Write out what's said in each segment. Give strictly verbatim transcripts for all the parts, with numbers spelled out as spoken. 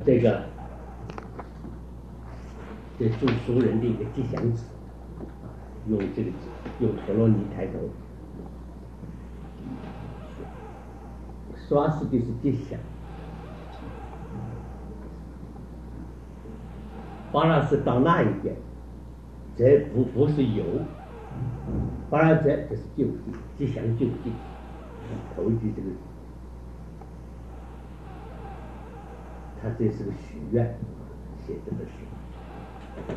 这个这祝熟人的一个吉祥纸，用这个用陀罗尼抬头，刷是的是吉祥，巴拉是到那一边，这不不是有，巴拉这就是就地，吉祥就地，头一句这个。他这是个许愿，写这个诗。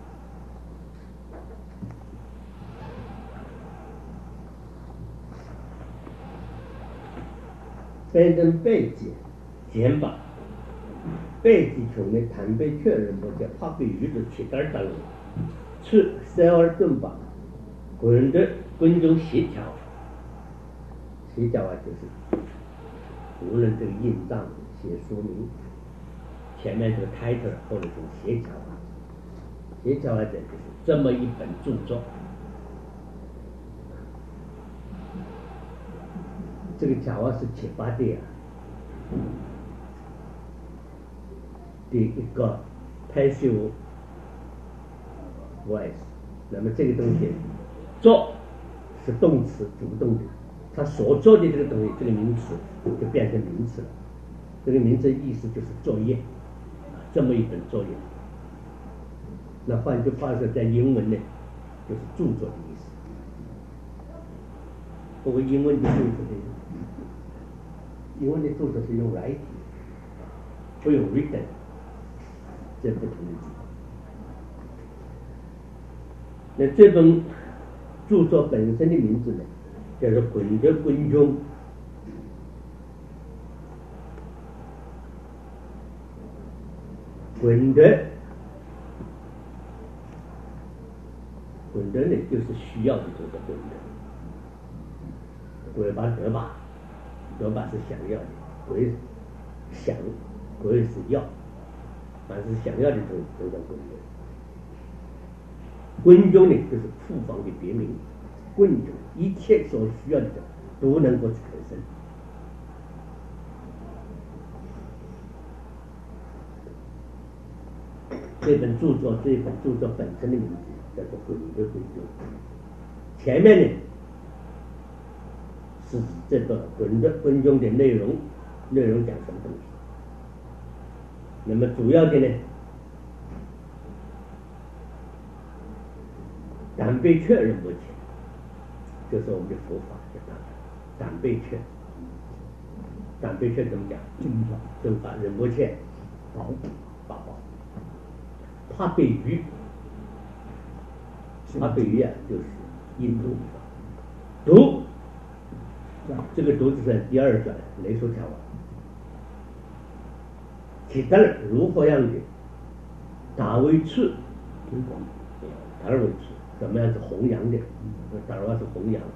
反正背脊肩膀，背脊穷的坦背确认不在怕被鱼的取单当中，是塞尔顿吧，滚的滚中协调，协调啊就是无论这个印章写说明。前面这个 title 后面这个协调啊，协调啊，这就是这么一本著作。这个乔啊是启发的啊的一个 passive voice。那么这个东西做是动词主动的，他所做的这个东西，这个名词就变成名词了。这个名词意思就是作业。这么一本作业，那换句话说，在英文呢，就是著作的意思。不过英文的著作的，英文的著作是用 writing， 不用 written， 这不同的地方。那这本著作本身的名字呢，叫做《滚德滚中》。滚德，滚德呢就是需要的这个滚德，滚吧得吧，得吧是想要的，滚想，滚是要，凡是想要的东西都叫滚德。滚中呢就是复方的别名，滚中一切所需要的都能够产生。这本著作，这本著作本身的名字叫做《滚德滚中》，前面呢是这个《滚德滚中》的内容，内容讲什么东西？那么主要的呢，胆背确认不起，就是我们的佛法叫胆胆背确，胆背确怎么讲？正法，正法忍不切，保八宝。怕被鱼，怕被鱼啊，就是印度毒，这个毒就是第二转雷说条啊。其他人如何样的打为次推广，打为次怎么样是弘扬的？打为是弘扬，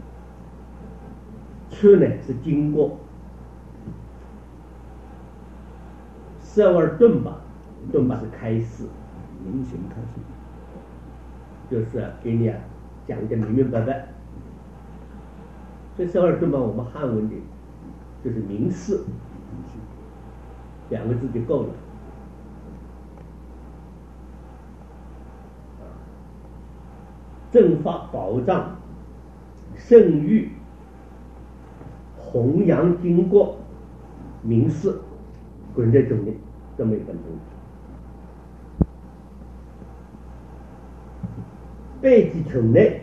次呢是经过，色味顿吧，顿吧是开示。明显开始，就是给你啊讲的明明白白。这十二顿吧，我们汉文的，就是明示，两个字就够了。正法保障、圣谕、弘扬经过、明示，滚这种的这么一本东西。背脊城内，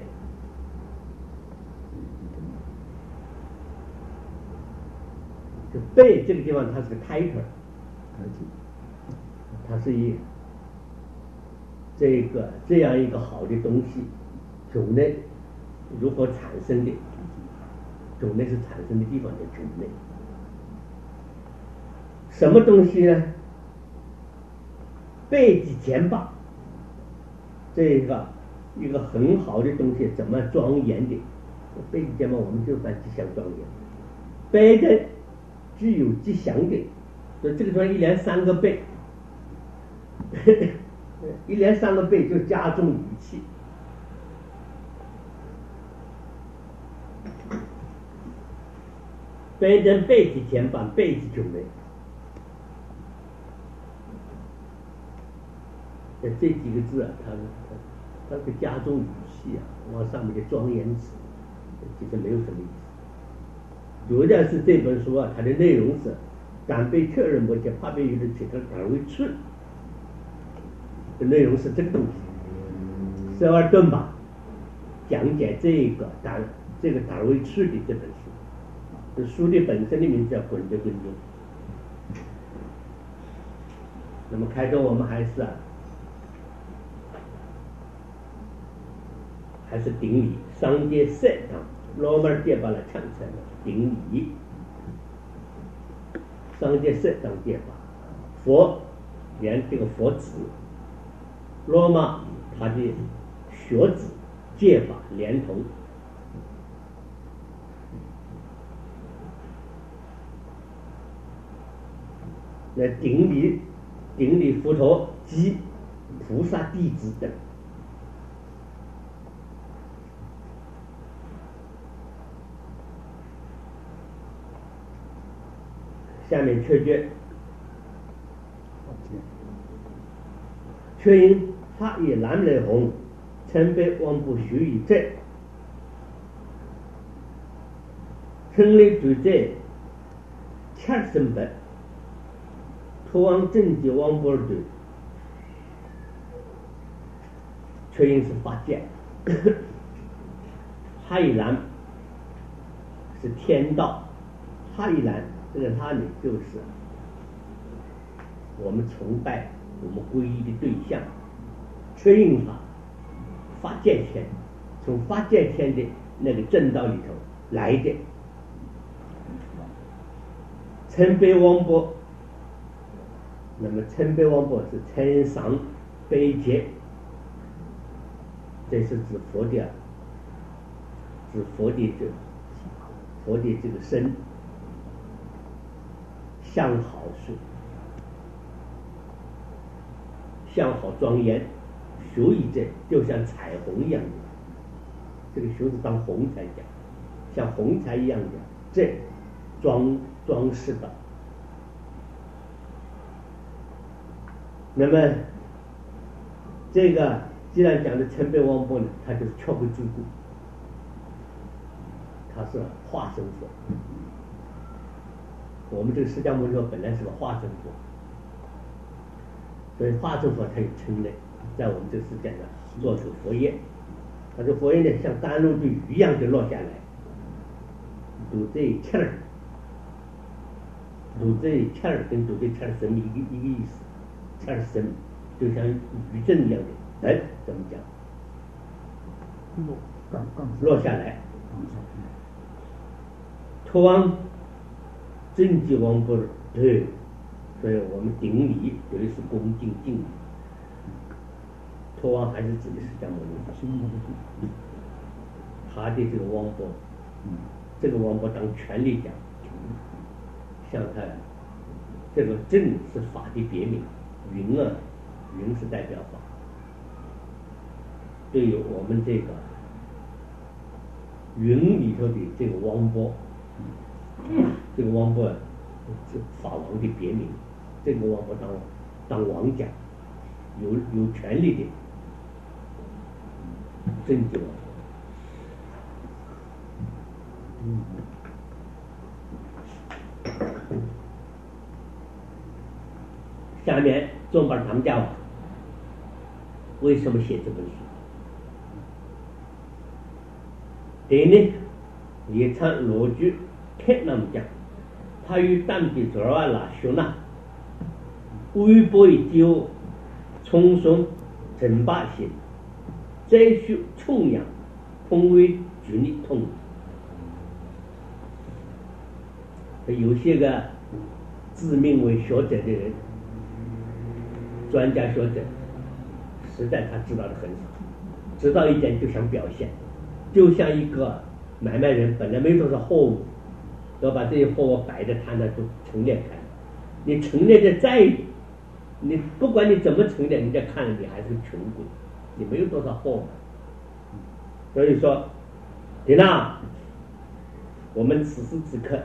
就背这个地方，它是个 title， 它是一这个这样一个好的东西，种类如何产生的？种类是产生的地方的种类，什么东西呢？背脊前吧，这个。一个很好的东西，怎么庄严的？背脊前吧，我们就算吉祥庄严。背的具有吉祥的，所以这个地方一连三个背，一连三个背就加重语气。背的背脊前吧，背脊就没。 这这几个字啊，它它它是个加重语气啊，往上面的庄严词，其实没有什么意思。主要是这本书啊，它的内容是敢被确认不且怕被有的其他单位去的内容是这个东西。十二顿吧，讲解这个单这个单位去的这本书，这书的本身的名字叫《滚着滚经》。那么开头我们还是啊，还是顶礼上界三堂，老门儿把它唱出来了，顶礼上界三堂戒法，佛连这个佛子，罗马他的学子戒法连同。那顶礼顶礼佛陀及菩萨弟子等。下面缺觉，缺因法以蓝雷红，称被王不虚以在，称类主在，切身本，托王正觉王不对，缺因是法界，哈以蓝是天道，哈以蓝。这个他呢，就是我们崇拜、我们皈依的对象。缺因法，法界天，从法界天的那个正道里头来的。称悲王波，那么称悲王波是称赏悲劫，这是指佛的，指佛的这佛的这个身。相好是相好庄严，学以这就像彩虹一样的，这个学是当红彩讲，像红彩一样的这装装饰的。那么这个既然讲的称悲王波呢，它就是却不自顾，它是化身佛。我们这个释迦牟尼佛本来是个化身佛，所以化身佛它有称类，在我们这个世界上做出佛业，它这佛业呢像甘露的雨一样就落下来，读这一切儿，读这一切儿跟读这切儿什么一个一个意思，切儿神就像雨阵一样的，哎，怎么讲？落下来，托王。正觉王不对，所以我们顶礼等于是恭敬敬礼。托王还是指的释迦牟尼佛，他的这个王波，这个王波当权力讲，像他这个正是法的别名，云啊，云是代表法。对于我们这个云里头的这个王波。这个王波是法王的别名，这个王波当当王讲，有有权力的正觉王。嗯。下面宗宝堂教为什么写这本书？第一呢，也唱罗句。开那么讲，他与当地主要拉学呢，微博已就冲送陈霸行，再续冲阳，通为举例通。有些个自命为学者的人，专家学者，实在他知道的很少，知道一点就想表现，就像一个买卖人本来没多少货物。要把这些货物摆在他那都陈列开，你陈列的再，你不管你怎么陈列，人家看了你还是个穷鬼，你没有多少货嘛。所以说，对啦，我们此时此刻，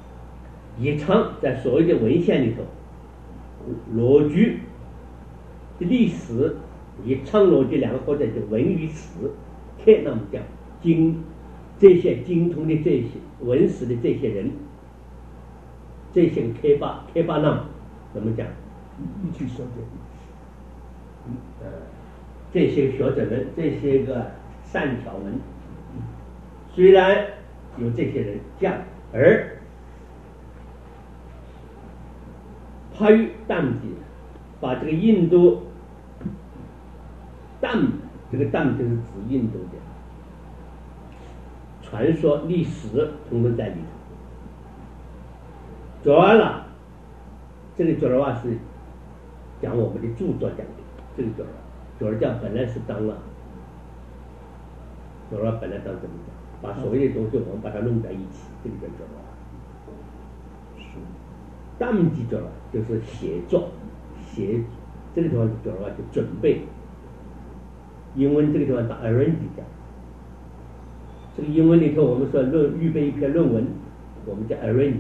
以常在所谓的文献里头，罗句历史以苍逻辑两个或者就文与史，看那么讲精这些精通的这些文史的这些人，这些开发开发呢怎么讲？ 一起说的。 呃，这些学者们，这些个善巧们，虽然有这些人讲，而他与当地把这个印度当这个当就是指印度的传说历史统统在里头。主要了，这个主要话是讲我们的著作讲的，这个主要主要讲本来是当了，主要本来当怎么讲，把所有的东西我们把它弄在一起，这个叫主要。当记主要就是写作，写这个地方主要就准备。英文这个地方打 arrange 讲，这个英文里头我们说论预备一篇论文，我们叫 arrange。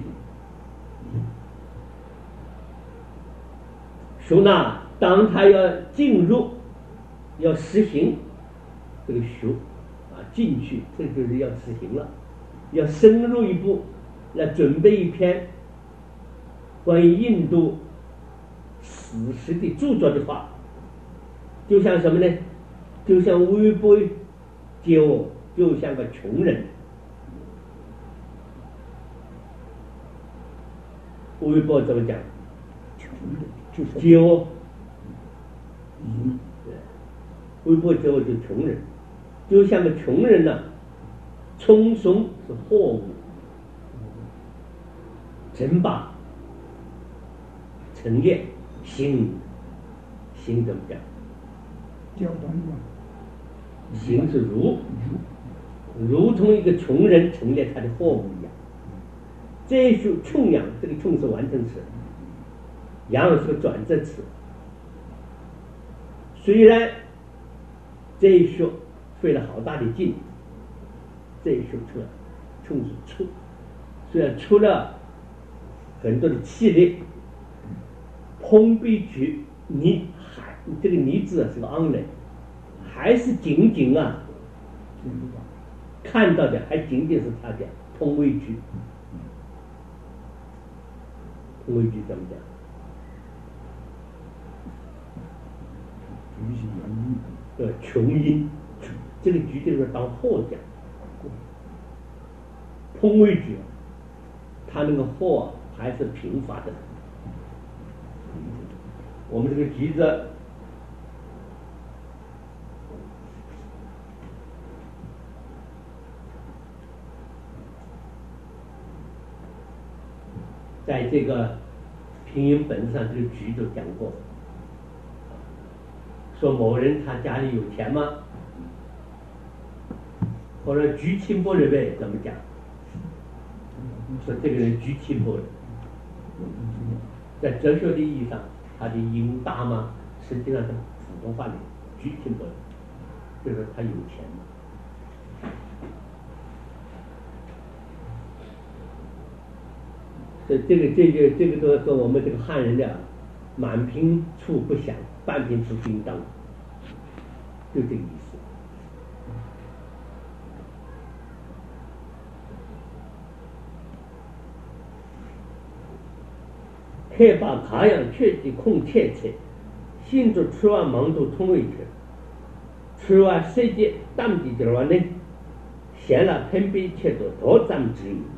说呢，当他要进入，要实行这个学啊进去，这就是要实行了，要深入一步，来准备一篇关于印度史实的著作的话，就像什么呢？就像微波接我，就像个穷人。微波怎么讲？ 穷人就是接我，嗯，对，微波接我就穷人，就像个穷人呢、啊，匆匆是货物，陈把陈列行行怎么讲？ 交谈嘛。 行是如，如同一个穷人陈列他的货物一样。这一句穷养，这个穷是完成词，养是个转折词。虽然这一句费了好大的劲，这一句出来，穷是出，虽然出了很多的气力，碰壁去，你还这个你字是个昂人。还是仅仅啊，看到的还仅仅是他的通位句，通位句怎么讲？ 句是原因， 呃，穷因，这个句就是当货讲，通位句，它那个货还是贫乏的。我们这个句子。在这个拼音本上，这个句都讲过，说某人他家里有钱吗？或者居亲不认为怎么讲？说这个人居亲不认，在哲学的意义上，他的音大吗？实际上是普通话里居亲不认，就是他有钱嘛。这这个这个这个都和我们这个汉人的满贫处不详，半贫处不应当，就这个意思。开发卡样确的空切切，新竹吃完忙都通位去，吃完世界当地的话呢，闲了偏偏切到多张之语。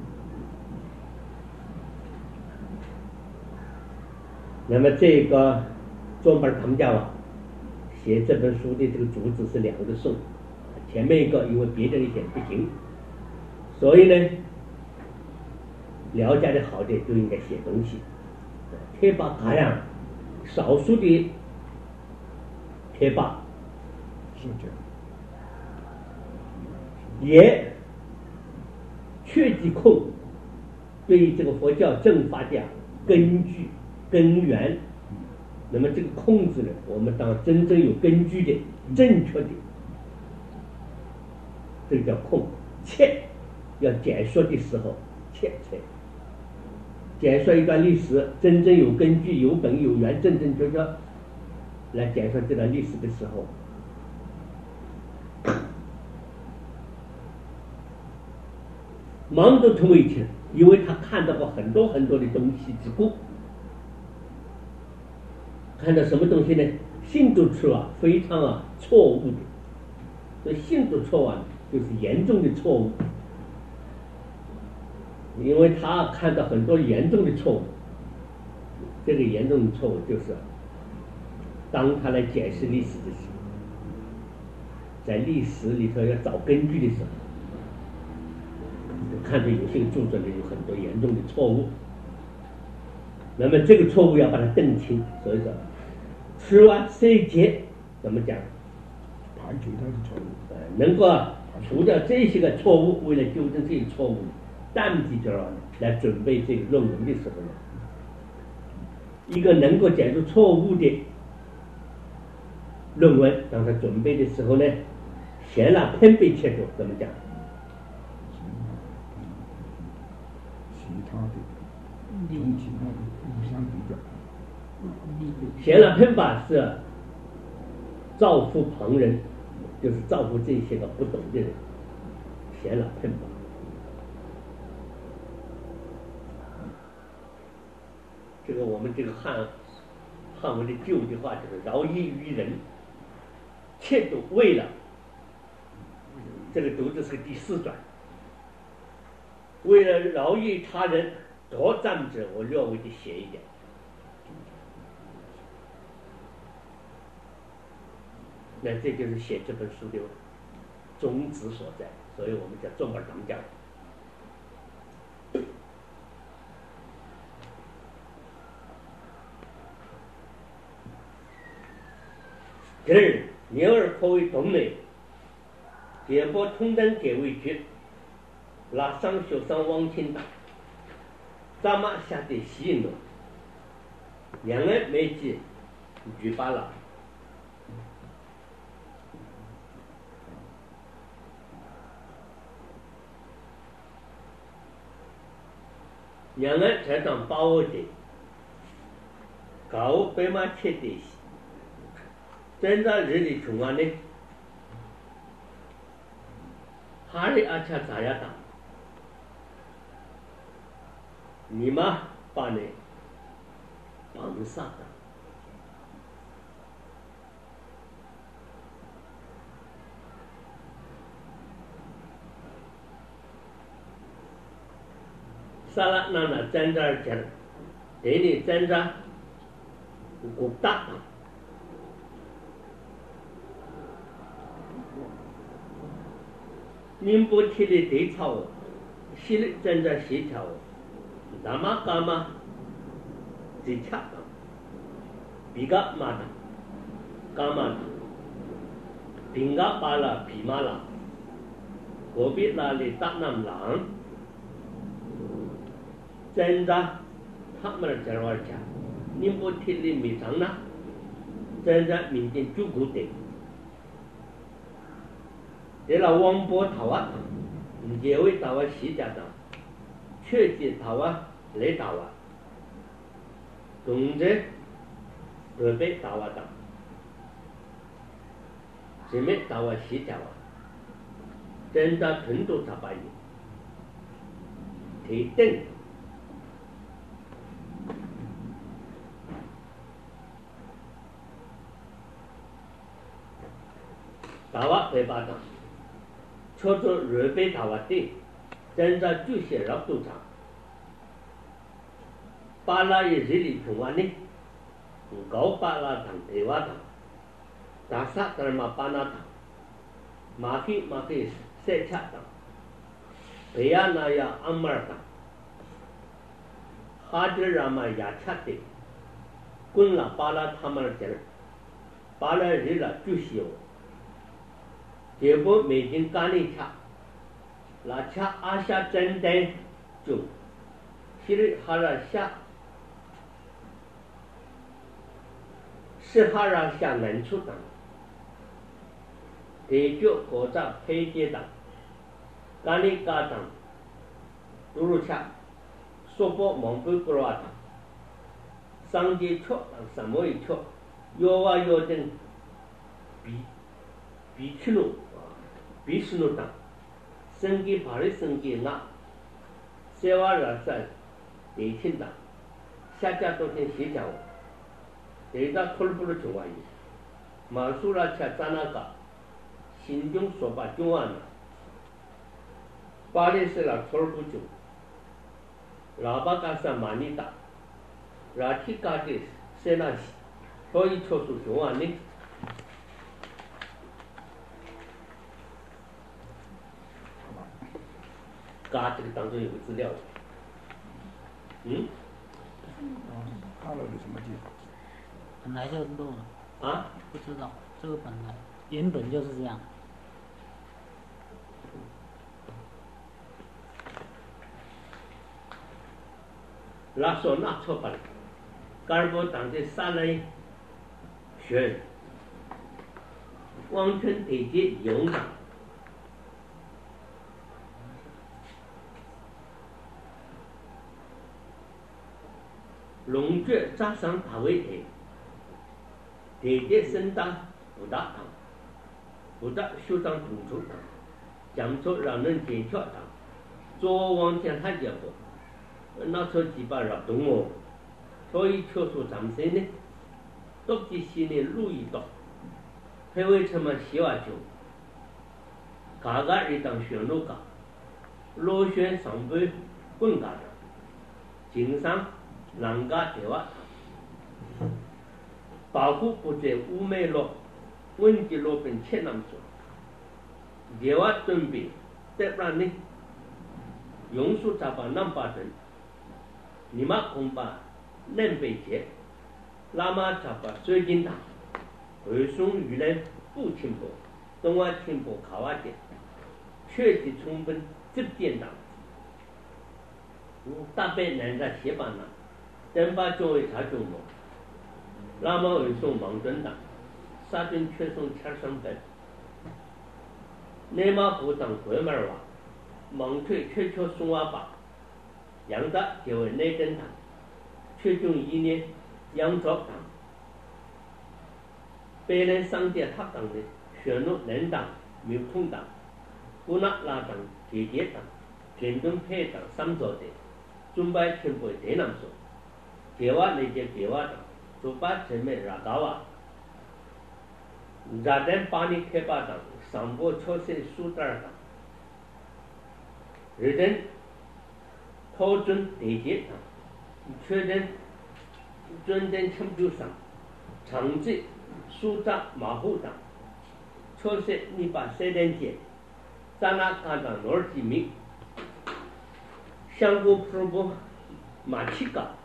那么这个专门他们家啊，写这本书的这个主旨是两个颂，前面一个因为别的人写不行，所以呢，了解的好的就应该写东西。开发这样少数的开发是这样， 也确记控对于这个佛教正法的根据。根源，那么这个控制呢，我们当真正有根据的、正确的，这个叫控。切要解说的时候，切切解说一段历史，真正有根据、有本有源、正正确确， 来讲述这段历史的时候，忙着成为前，因为他看到过很多很多的东西之故，看到什么东西呢？信主错啊，非常啊错误的，所以信主错啊，就是严重的错误，因为他看到很多严重的错误。这个严重的错误就是，当他来解释历史的时候，在历史里头要找根据的时候，看出有些著作里有很多严重的错误，那么这个错误要把它认清。所以说，吃完这节怎么讲？ 排除他的错误， 呃，能够除掉这些个错误，为了纠正这些错误，淡记着来准备这个论文的时候呢，一个能够解除错误的论文，当他准备的时候呢，先拿偏背切入，怎么讲？ 其他的，从其他的互相比较。 先拿偏法是造福旁人，就是造福这些个不懂的人，先拿偏法。这个我们这个汉汉文的旧的话就是饶益于人，切读为了这个读的是第四段，为了饶益他人，多占者我略微的写一点。那这就是写这本书的宗旨所在，所以我们叫中本堂讲。第二，牛儿可为同类，解剖通灯解为绝，拉上学生往前打，咱们下的吸引了，两人没记举罢了。两人才当把握的，搞白马切的，真的日里穷啊呢，哈里阿恰咋样当？你嘛把呢，帮啥的？萨拉那那真正讲，对你真正古大，宁波铁的对草，西里真正协调，那么干嘛？最恰当，比个嘛的，干嘛的，平个巴拉皮马拉，何必那里大南郎？真的，他们的这玩意儿，你不听的没上呢？真的民间就古的，这了王波头啊，结尾头啊西家的，确实头啊雷头啊，总之准备头啊的，前面头啊西家啊，真的程度差不多，提定。大瓦被巴掌，戳出瑞贝大瓦地，真正就写了赌场。巴拉也日里平安呢，高巴拉堂对瓦堂，大萨德玛巴那堂，马希马希塞恰堂，培亚那亚阿马尔堂，哈德拉玛亚恰的，滚了巴拉他们的人，巴拉日了就写。结果美金干了恰，那恰阿下真的就，其实哈拉下，是哈拉下能出党，地就国家配接党，干了嘎党，杜鲁恰，说不蒙古国党，上街错党什么一错， 여와 여든 비 비추노 비스노다 생기 바리 생기 나 세와라사 대신다 샤자도신 시자오 대다 톨부를 좋아해 마수라차 짜나가 신중 소바 중하나 파리스라 톨부주 라바가사 마니다 라티까지 세나시 거의 초수 좋아하니嘎这个当中有个资料，嗯， 看了有什么记？ 本来就漏了啊， 不知道这个本来原本就是这样。 拉说那错吧，干部党的三类选，完全对接勇敢。龙卷加上大围台，台阶升大不大堂，不大修长中出堂，讲出让人尖跳堂，左往前还结果，那出几把绕动哦，所以确实咱们现呢，独自心里路一道，还为什么希望就，嘎嘎一当选路嘎，螺旋上背滚嘎的，经商。人家对话，保护不在乌梅路，问题路边切南说，对话准备，得不然呢，用数咋把南巴人，你妈恐怕南北界，那么咋把水晶塔，回送舆论不清楚，东华清楚卡瓦点，确实充分这点档，大概人家写版了。等把作为查中国，那么为送盲准党，杀军却送千三百，内马不当鬼门话，盲退却却送阿爸，杨达就为内政党，却中一年杨朝党，别人上街他党的选入人党、民统党、古纳拉党、铁铁党、田中配党三座的，准备全部대남说。개와 내제 개와 조바 제메 라가와 자덴 पानी खेपा다 संबो छोसे सूत्र다 रिदन 토준 대제다 최den 전된 첨주상 장지 수자 마후다 초세 니바 세덴제 자나가다 놀지미相互 프로보 마치가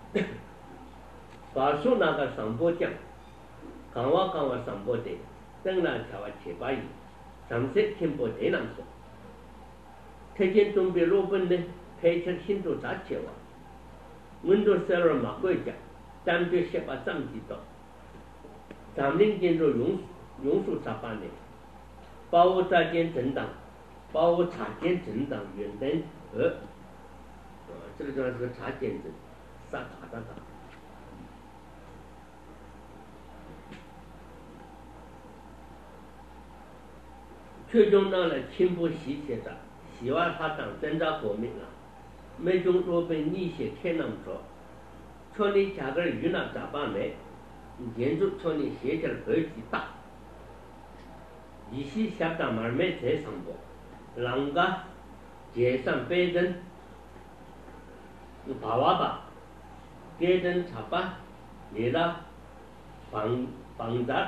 가수 나가 상보장 강화 강화 상보대 등나 차와 제바이 잠색 캠보 대남소 태진 준비 로번네 폐철 신도 자체와 문도 서로 막고 있자 잠주 셰바 잠지도 잠링진로 용수 용수 자반네 바오 자견 전당 바오 자견 전당原等呃这个地方是个查见证萨卡达达最终到了清不习写的希望他当挣扎革命了每种若被逆写天能说说你加个鱼呢咋办没建筑说你写起来格局大一些下当嘛没在上过人家街上北人把娃吧给人插吧你了帮帮着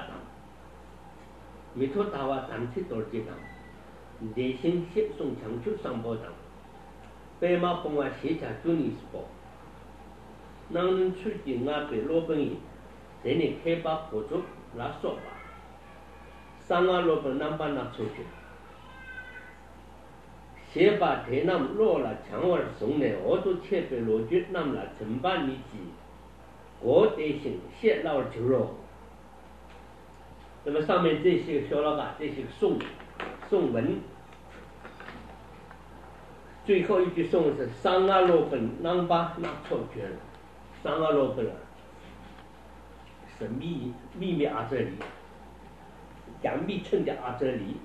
미토 다와 단체 돌지당 대신 십송 장출 상보당 빼마 봉화 시자 주니스보 나는 출진 앞에 로병이 대니 개바 보조 라소바 상하 로병 남바나 소주 시바 대남 로라 장월 송내 어도 체배 로주 남라 전반이지 고 대신 시라올 주로那么上面这些小老板，这些颂颂文，最后一句颂是桑阿罗本南巴那错觉了，桑阿罗本了， 是秘秘密阿遮离，讲密乘的阿遮离。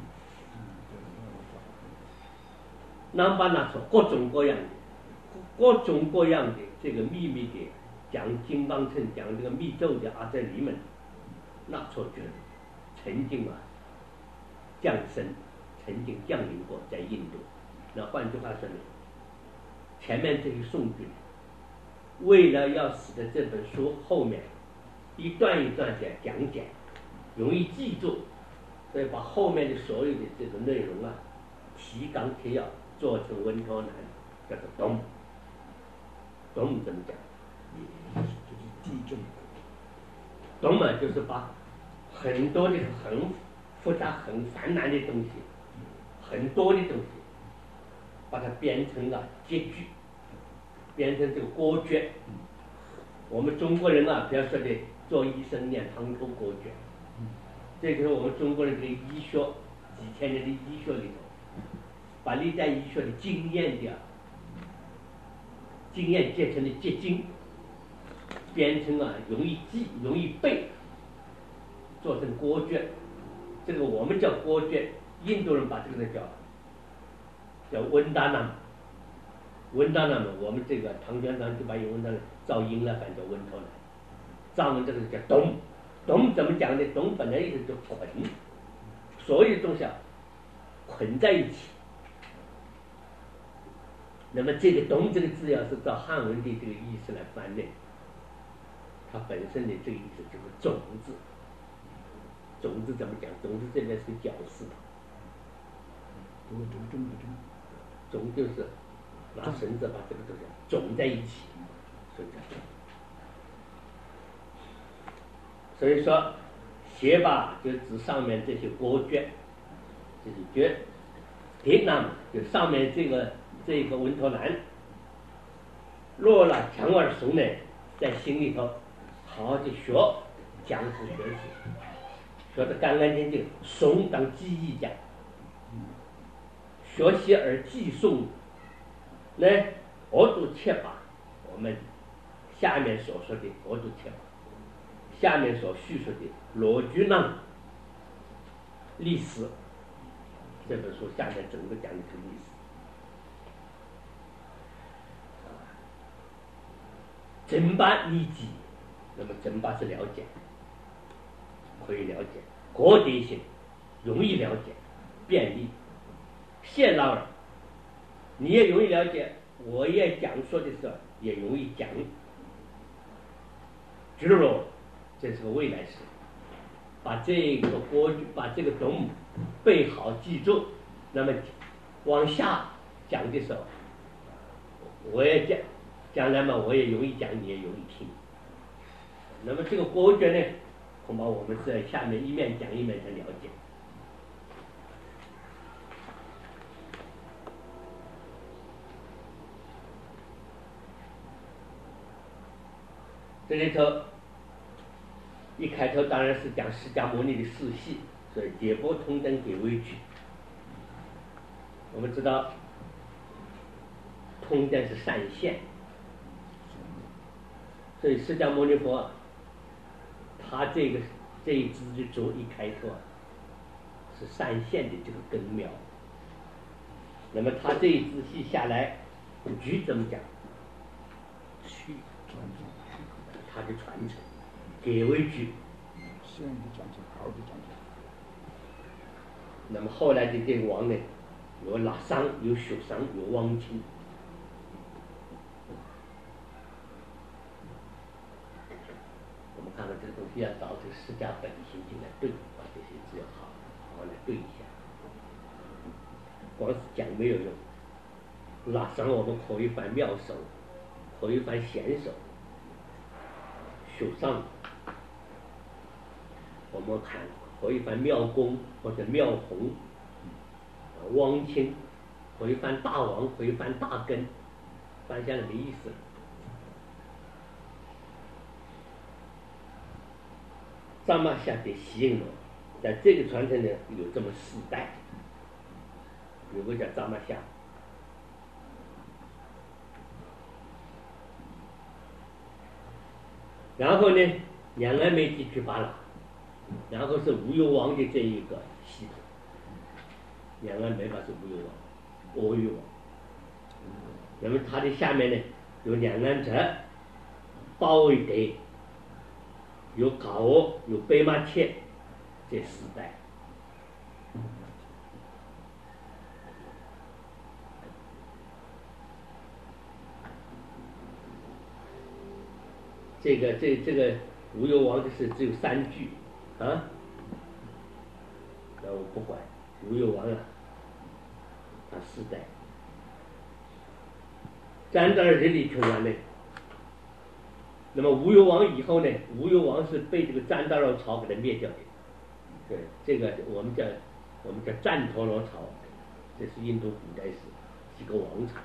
南巴那说各种各样的、各种各样的这个秘密的讲金刚乘、讲这个密咒的阿遮离们，那错觉曾经啊降生，曾经降临过在印度。那换句话说呢，前面这些宋句，为了要使得这本书后面一段一段的讲解容易记住，所以把后面的所有的这个内容啊提纲提要做成文韬南，叫做懂。懂怎么讲？ 就是地震。 懂嘛，就是把很多的很复杂、很繁难的东西，很多的东西，把它编成了结句，编成这个歌诀。我们中国人啊，不要说的做医生念汤头歌诀，这就是我们中国人的医学几千年的医学里头，把历代医学的经验的经验结成的结晶，编成啊容易记、容易背，做成歌诀。这个我们叫歌诀，印度人把这个叫叫温达纳，温达纳嘛，我们这个唐玄奘就把温达纳造音了，反正叫温韬南。藏文这个叫懂，懂怎么讲呢？懂本来意思就捆，所有的东西啊捆在一起。那么这个“懂”这个字要是照汉文的这个意思来翻呢，它本身的这个意思就是种子。种子怎么讲？种子这边是个绞丝旁， 不是这个种的种。 种就是拿绳子把这个东西种在一起，所以叫种。所以说，写吧就指上面这些歌诀，这些诀。铁那么就上面这个这个文韬南，落了强耳熟呢，在心里头好好的学，讲是学习，学得干干净净，诵当记忆讲，学习而记诵，呢，我都切把我们下面所说的我都切把，下面所叙述的罗居囊历史。这本书下面整个讲的是历史，整把理解，那么整把是了解，可以了解，可得性，容易了解，便利。谢老尔，你也容易了解，我也讲说的时候也容易讲。举若，这是个未来式。把这个歌句，把这个懂背好记住，那么往下讲的时候，我也讲，将来嘛我也容易讲，你也容易听。那么这个歌诀呢，恐怕我们是在下面一面讲一面才了解。这里头一开头当然是讲释迦牟尼的事系，所以解波通灯给微句。我们知道通灯是善现，所以释迦牟尼佛他这个这一支的竹一开头是善现的这个根苗。那么他这一支系下来，菊怎么讲？ 续传承， 他的传承，给为菊。 现的传承，好的传承。 那么后来的这个王呢，有拉桑，有雪桑，有汪清。我们看看这个东西要找这个释迦本心进来对，把这些字要好好来对一下。光是讲没有用，拉桑我们可以翻妙手，可以翻贤手。雪桑我们看可以翻妙公或者妙红，汪清可以翻大王，可以翻大根，翻下来没意思。藏马下的吸引我，在这个传承呢有这么四代，有个叫藏马下，然后呢两岸媒体去罢了，然后是吴越王的这一个系统，两岸没法是吴越王，阿育王。那么它的下面呢有两岸泽、包围队，有高鄂，有北马帖这四代。这个这这个吴越王的是只有三句啊，那我不管吴越王啊，他四代。占达尔日里穷完呢，那么吴越王以后呢，吴越王是被这个占达尔朝给他灭掉的。对，这个我们叫我们叫战陀罗朝，这是印度古代史几个王朝。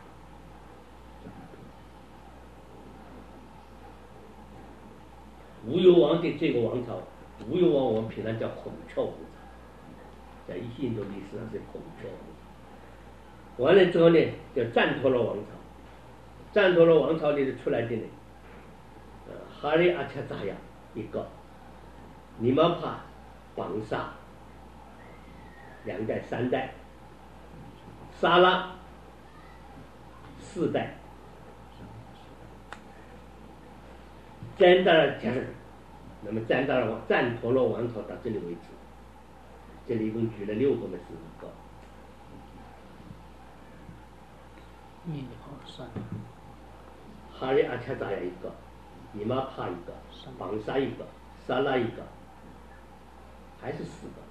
吴越王的这个王朝，吴越王我们平常叫孔雀王朝，在印度历史上是孔雀王朝。完了之后呢，叫占陀罗王朝。占陀罗王朝里出来的呢，呃，哈里阿恰扎亚一个，尼玛帕、榜沙两代三代，沙拉四代。占达尔加尔，那么占达尔王占陀罗王朝到这里为止，这里一共举了六个嘛，是五个。 一二三， 哈里阿恰扎亚一个，尼玛帕一个，榜沙一个，沙拉一个，还是四个。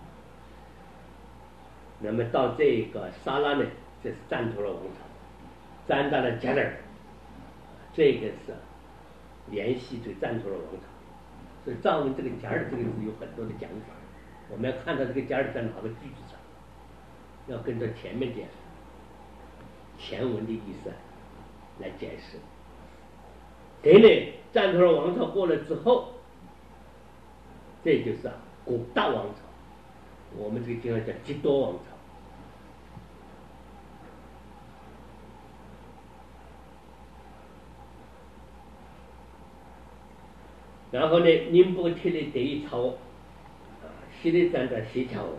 那么到这个沙拉呢，这是占陀罗王朝，占达尔加尔，这个是联系这个占陀罗王朝，所以藏文这个加尔这个字有很多的讲法，我们要看到这个加尔在哪个句子上，要跟着前面讲前文的意思来解释。等呢，占陀罗王朝过了之后，这就是啊古大王朝，我们这个经常叫吉多王朝。然后呢，宁波铁的第一朝，啊，西里站在西桥，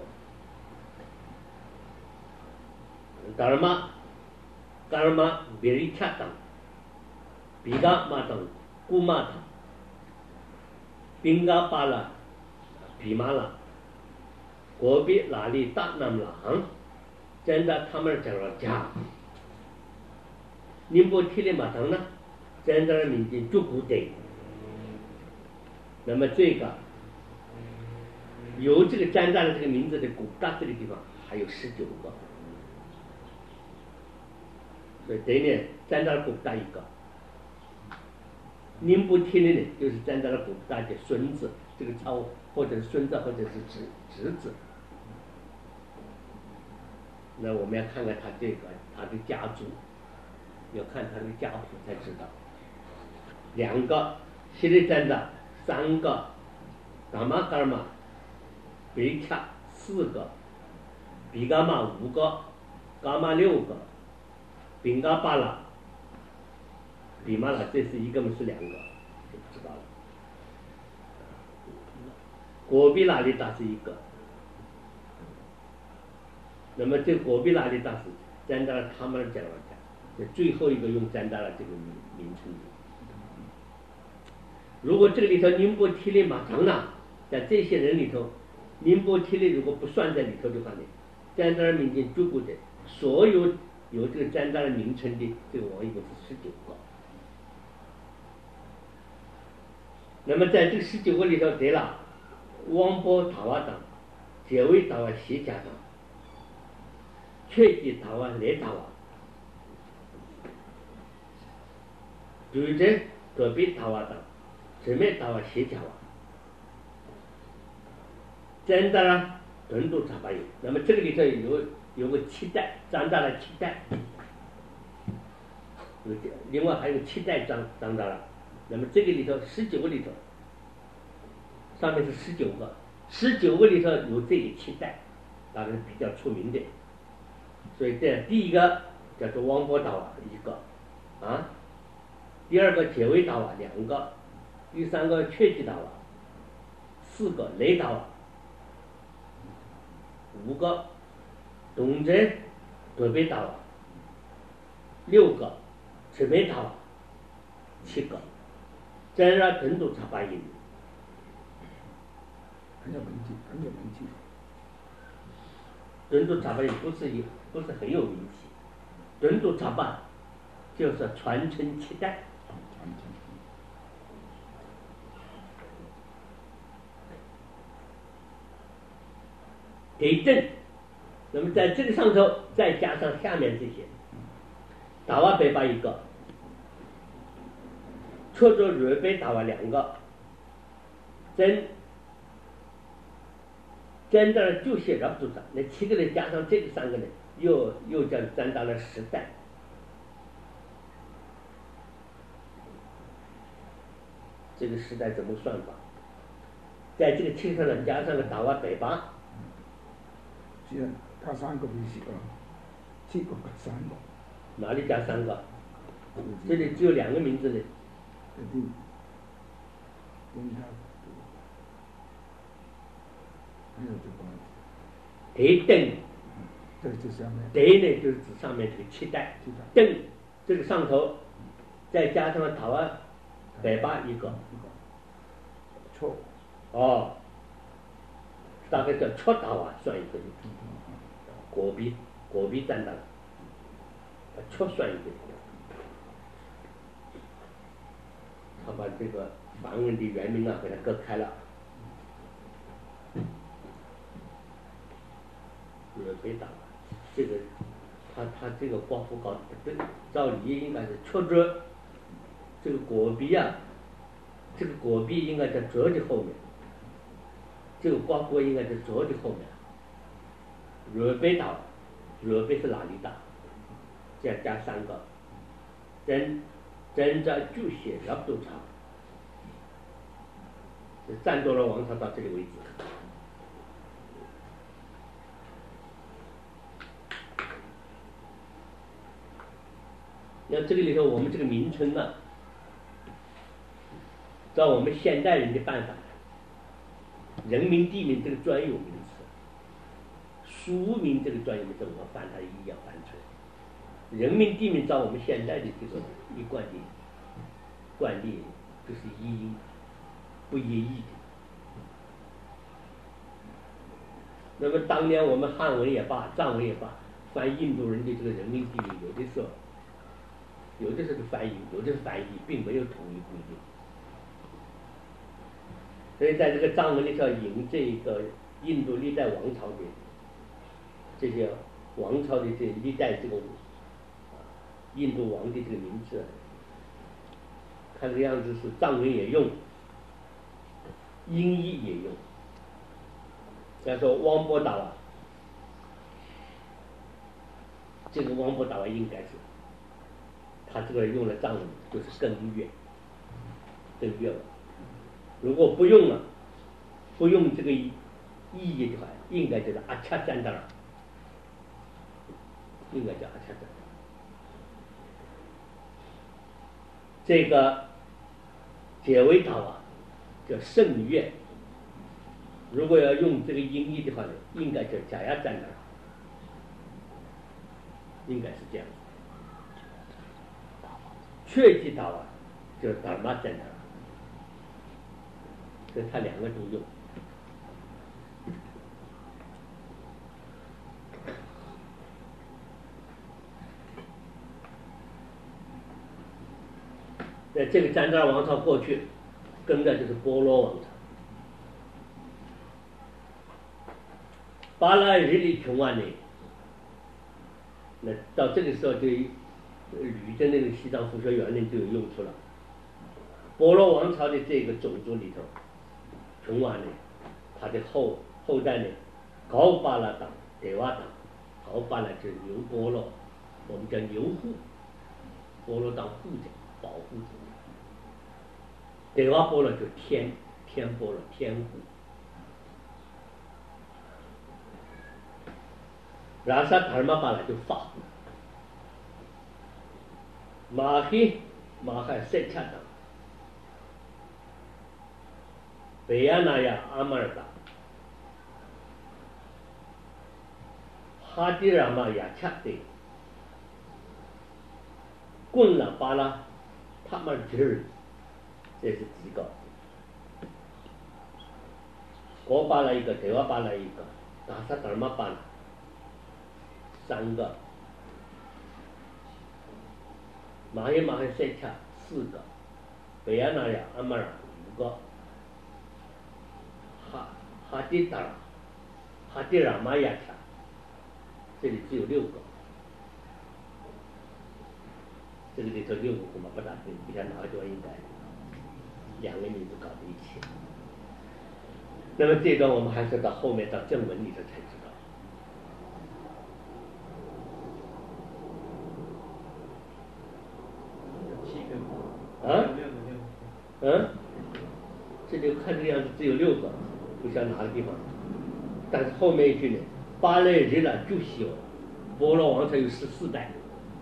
达尔玛，达尔玛比里恰当，比嘎马当，古马当，宾嘎巴拉，比马拉，国比拉里达南朗，真的他们讲了家，宁波铁的马当呢，真的民间足古代。那么这个有这个占达的这个名字的古大这个地方还有十九个，所以对面占达的古大一个，宁波铁的呢就是占达的古大的孙子，这个超或者是孙子或者是侄侄子。那我们要看看他这个他的家族，要看他的家谱才知道。两个西里占达。三个，伽马伽马，比恰四个，比伽马五个，伽马六个，宾嘎巴拉，比马拉这是一个嘛是两个，就不知道了。果比拉里达是一个，那么这果比拉里达是占达了他们讲了讲，这最后一个用占达了这个名名称。如果这个里头宁波铁力马唐呢，在这些人里头，宁波铁力如果不算在里头的话呢，占达尔民间住过的所有有这个占达尔名称的这个王一共是十九个。那么在这十九个里头得了汪波塔瓦党、杰维塔瓦西加党、确吉塔瓦雷塔瓦、对着隔壁塔瓦党。前面打完协调啊，占达尔顿都差不多。那么这个里头有有个七代，占达尔七代，有另外还有七代占占达尔。那么这个里头十九个里头，上面是十九个，十九个里头有这个七代，当然比较出名的。所以这第一个叫做汪波达瓦一个，啊，第二个杰维达瓦两个。 有三个确记达瓦，四个雷达瓦，五个东真德贝达瓦，六个赤贝达瓦，七个真让真都查巴音。 很有名气，很有名气。 真都查巴音不是有不是很有名气，真都查巴就是传承期待。 传承。 给正，那么在这个上头再加上下面这些，达瓦北巴一个，错着瑞北达瓦两个，真真的就写着不住那七个人加上这个三个人，又又叫占到了十代。这个时代怎么算法？在这个七上呢加上个达瓦北巴。 是啊，加三个不是啊，七个加三个。 哪里加三个？这里只有两个名字的。 定，定他，还有这个。 对等。 对，这下面。 对呢，就是指上面这个期待。等，这个上头，再加上达瓦北巴一个。 错。 哦。大概叫错达瓦算一个，国币国币占到了，错算一个。他把这个梵文的原名啊给它割开了。瑞贝达瓦，这个他他这个光谱搞得不对，照理应该是错着这个国币啊，这个国币应该在折的后面。这个光波应该在左的后面，瑞贝达，瑞贝是哪里大？再加三个，真真在就写了都长，占多了王朝到这里为止。那这个里头，我们这个名称呢，照我们现代人的办法。人名地名这个专有名词，书名这个专有名词，我翻它一样翻出来。人名地名照我们现在的这个一贯的惯例，就是一音不一义的。那么当年我们汉文也罢，藏文也罢，翻印度人的这个人名地名，有的时候有的是个翻译，有的是翻译，并没有统一规定。所以在这个藏文里头引这个印度历代王朝的这些王朝的这历代这个印度王的这个名字，看这个样子是藏文也用，音译也用。比方说汪波达瓦，这个汪波达瓦应该是他这个用了藏文，就是更越，更越文。如果不用了，不用这个意义的话，应该就是阿恰占达尔，应该叫阿恰占达尔。这个解为达瓦叫圣乐，如果要用这个音译的话呢，应该叫假亚占达尔，应该是这样。确记达瓦就是达玛占达尔。所以他两个都用。在这个占达尔王朝过去，跟着就是波罗王朝。巴拉日里穷完呢，那到这个时候就吕的那个西藏佛学原理就有用处了。波罗王朝的这个种族里头。穷完呢，他的后后代呢，高巴拉党、德瓦党，高巴拉就是牛波罗，我们叫牛护，波罗当护者，保护者。德瓦波罗就天天波罗天护，拉萨塔尔玛巴拉就法护，马黑马海塞恰党。 北亚那亚阿马尔达，哈迪拉玛雅恰的，贡拉巴拉，他们吉尔，这是几个？国巴拉一个，德瓦巴拉一个，达萨达尔玛巴拉三个，马耶马黑塞恰四个，北亚那亚阿马尔五个。哈哈迪达拉，哈迪拉玛雅恰，这里只有六个，这个里头六个恐怕不大对，不像哪个地方应该两个名字搞在一起。那么这段我们还是到后面到正文里头才知道。啊？嗯？这里看这个样子只有六个。不像哪个地方，但是后面一句呢，巴勒日了就西哦，波罗王朝有十四代。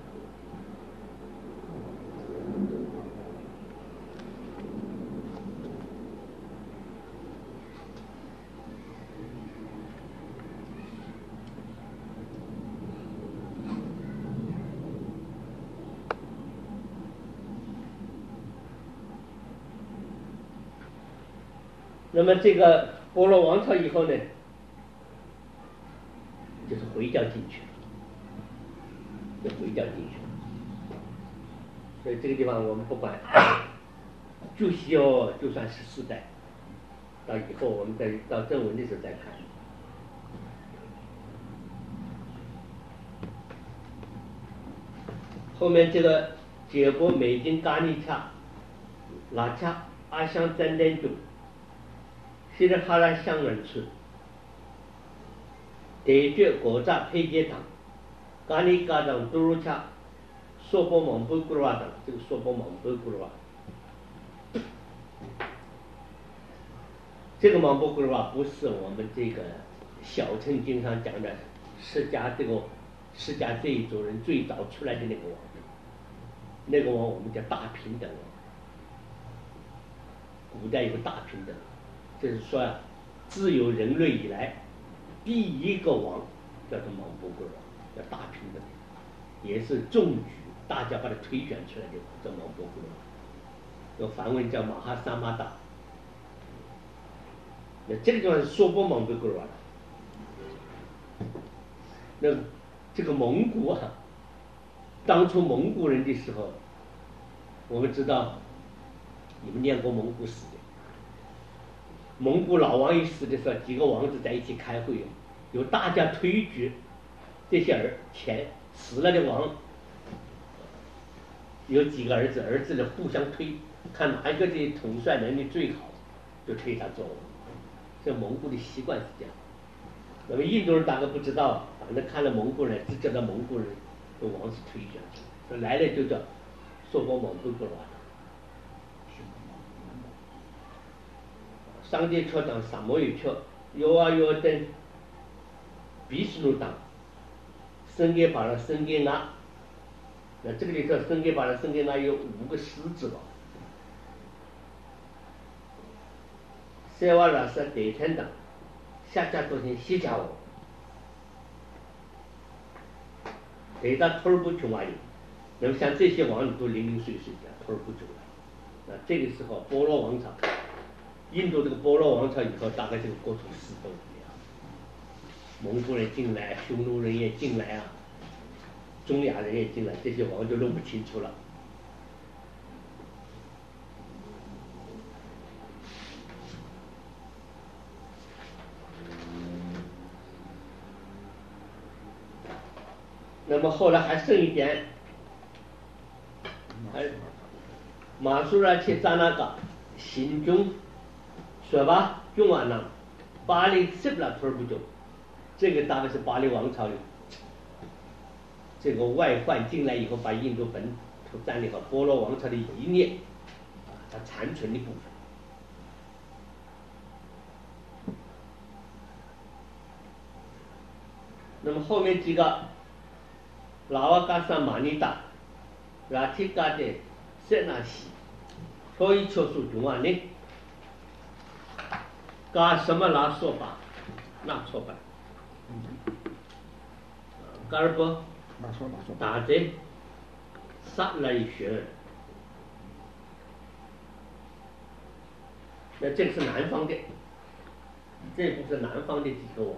那么这个波罗王朝以后呢，就是回教进去了，就回教进去了。所以这个地方我们不管，就西哦，就算十四代，到以后我们再到正文的时候再看。后面这个结果美金嘎尼恰、拉恰、阿香占点中。西尔哈拉香人村，대죄고자폐제당，咖喱咖当杜鲁恰，索波蒙布古鲁瓦等，这个索波蒙布古鲁瓦，这个蒙布古鲁瓦不是我们这个小乘经常讲的释迦这个释迦这一族人最早出来的那个王，那个王我们叫大平等王，古代有个大平等。就是说啊，自有人类以来，第一个王叫做蒙布古尔王，叫大平等，也是众举，大家把它推选出来的叫蒙布古尔王。有梵文叫马哈萨玛达。那这个地方是说波蒙布古尔王。那这个蒙古啊，当初蒙古人的时候，我们知道，你们念过蒙古史的。蒙古老王一死的时候，几个王子在一起开会，由大家推举这些儿前死了的王，有几个儿子，儿子呢互相推，看哪一个的统帅能力最好，就推他做王。这蒙古的习惯是这样。那么印度人大概不知道，反正看了蒙古人，只知道蒙古人的王是推选出来，说来了就叫说过蒙古国王。上界车党萨摩有车，有啊有等，比斯努党，僧给巴拉僧给那，那这个里头僧给巴拉僧给那有五个狮子吧。塞瓦拉是北天党，下家做成西家王，北大托尔布琼瓦里，那么像这些王都零零碎碎的，托尔布琼瓦，那这个时候波罗王朝。印度这个波罗王朝以后，大概这个国土四分五裂，蒙古人进来，匈奴人也进来啊，中亚人也进来，这些王就弄不清楚了。那么后来还剩一点，还马苏拉切扎那个新中。说吧，中完了，巴黎吃不了托尔布酒，这个大概是巴黎王朝的这个外患进来以后，把印度本土占领和波罗王朝的遗孽啊，它残存的部分。那么后面几个，拉瓦嘎萨马尼达、拉提嘎的塞纳西，所以确实中完呢。 噶什么拉说法，那错吧？噶尔波哪说哪说？ 打的杀了一群人，那这个是南方的，这部是南方的几个王，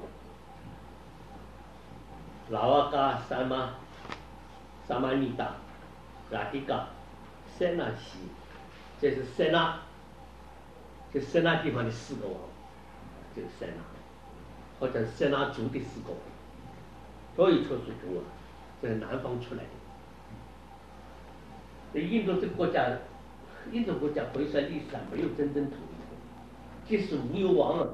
拉瓦嘎、萨玛、萨玛尼达、拉迪嘎、塞纳西，这是塞纳，就塞纳地方的四个王，就是塞纳，或者塞纳族的四个王，所以说是中啊，这是南方出来的。这印度这个国家，印度国家回溯历史上没有真正统一，即使无有王了。